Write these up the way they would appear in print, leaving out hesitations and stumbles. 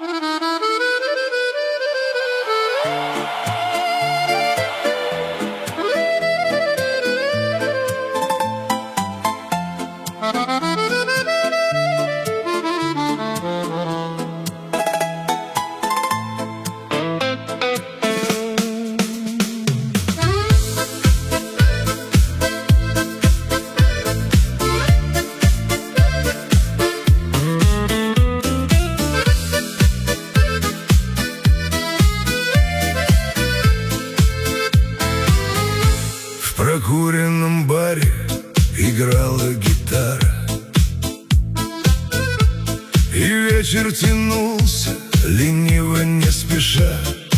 В прокуренном баре играла гитара, и вечер тянулся, лениво не спеша.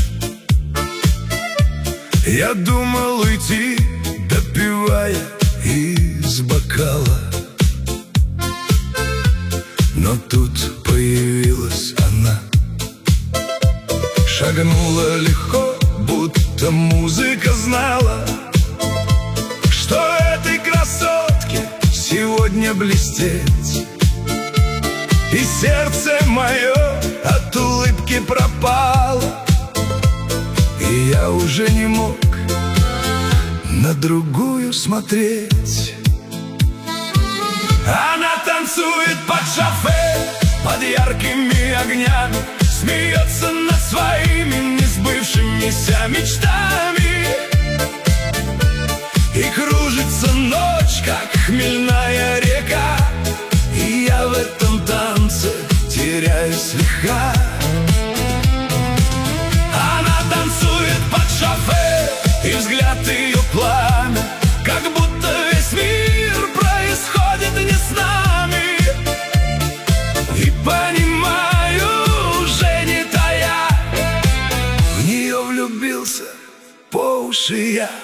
Я думал уйти, допивая из бокала, но тут появилась она. Шагнула легко, будто музыка знала, что этой красотке сегодня блестеть. И сердце мое от улыбки пропало, и я уже не мог на другую смотреть. Она танцует под шофе, под яркими огнями, смеется над своими несбывшимися мечтами. И кружится ночь, как хмельная река, и я в этом танце теряюсь слегка. Она танцует под шофе, и взгляд ее пламя, как будто весь мир происходит не с нами. И понимаю, уже не тая, в нее влюбился по уши я.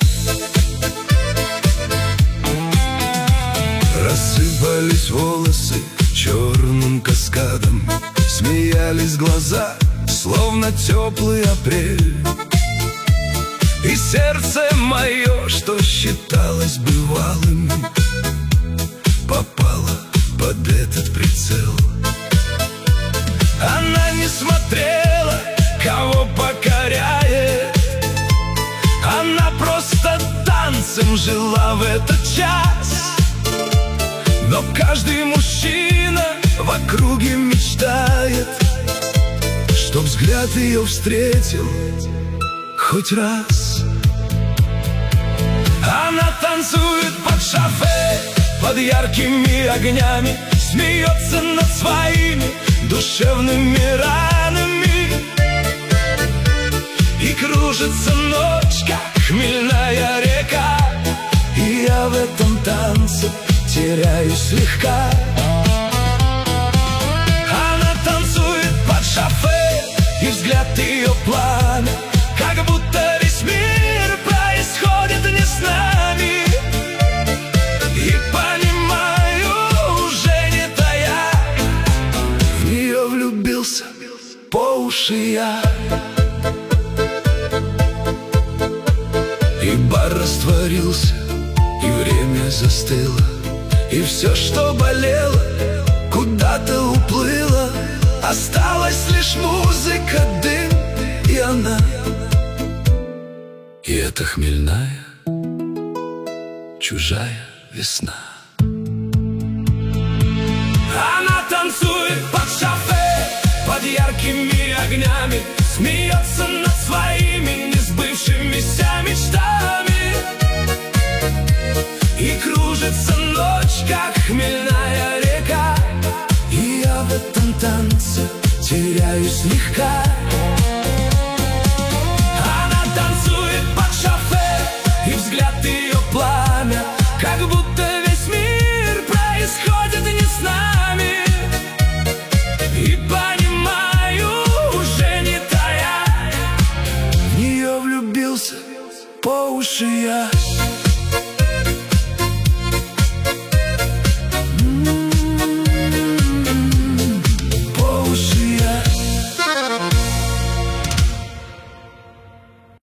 Рассыпались волосы черным каскадом, смеялись глаза, словно теплый апрель. И сердце мое, что считалось бывалым, попало под этот прицел. Она не смотрела, кого покоряет, она просто танцем жила в этот час. Но каждый мужчина в округе мечтает, чтоб взгляд ее встретил хоть раз. Она танцует под шофе, под яркими огнями, смеется над своими душевными ранами. И кружится ночь, как хмельная река, и я в этом танце теряюсь слегка. Она танцует под шофе, и взгляд ее пламя, как будто весь мир происходит не с нами. И понимаю, уже не тая, в нее влюбился по уши я. И бар растворился, и время застыло, и все, что болело, куда-то уплыло. Осталась лишь музыка, дым и она. И это хмельная, чужая весна. Она танцует под шофе, под яркими огнями, смеется над своими несбывшимися мечтами. И кружится ночь, как хмельная река, и я в этом танце теряюсь слегка. Она танцует под шофе, и взгляд ее пламя, как будто весь мир происходит не с нами. И понимаю, уже не тая, в нее влюбился по уши я.